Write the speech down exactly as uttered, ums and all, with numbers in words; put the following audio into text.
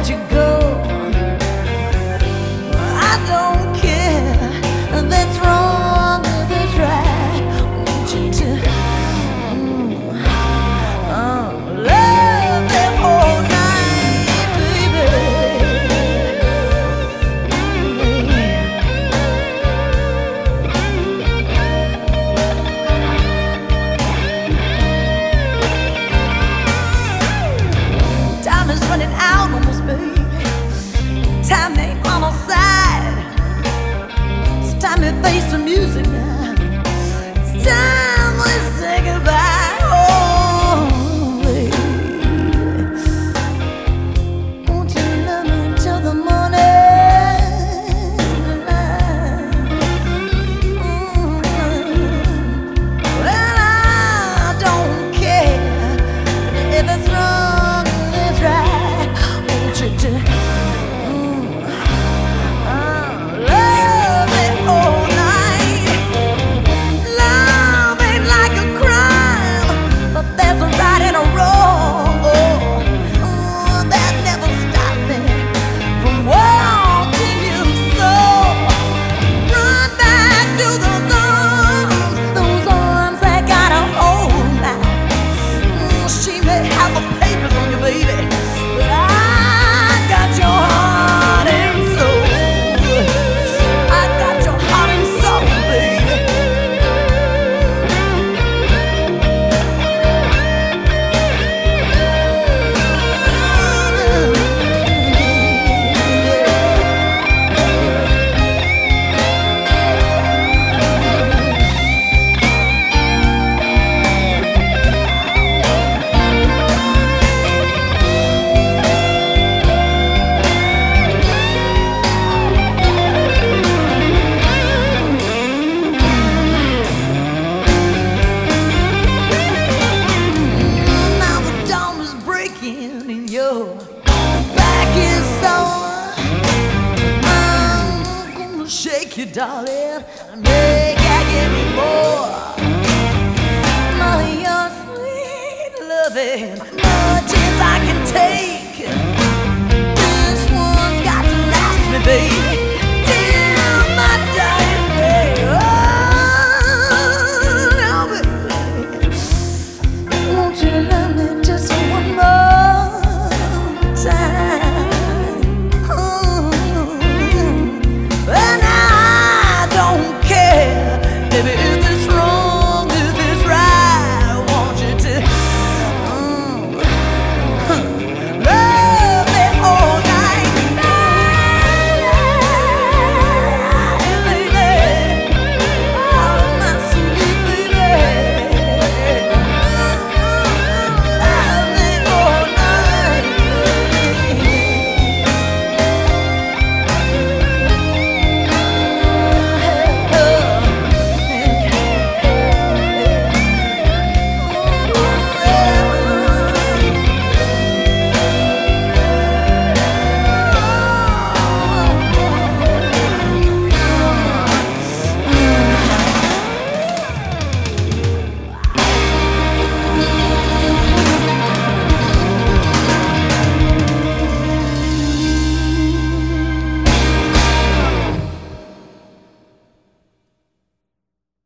let you go. I don't care, that's wrong, that's right. I want you to mm, oh, love them all night, baby. Time is running out on us, baby. Time ain't on our side. It's time to face the music now. It's time we say goodbye. Oh, baby, won't you love me till the morning light? Mm. Well, I don't care if it's wrong or it's right. Won't you do? And your back is sore. I'm gonna shake you, darling, and make I give you more. My, your sweet loving, much as I can take.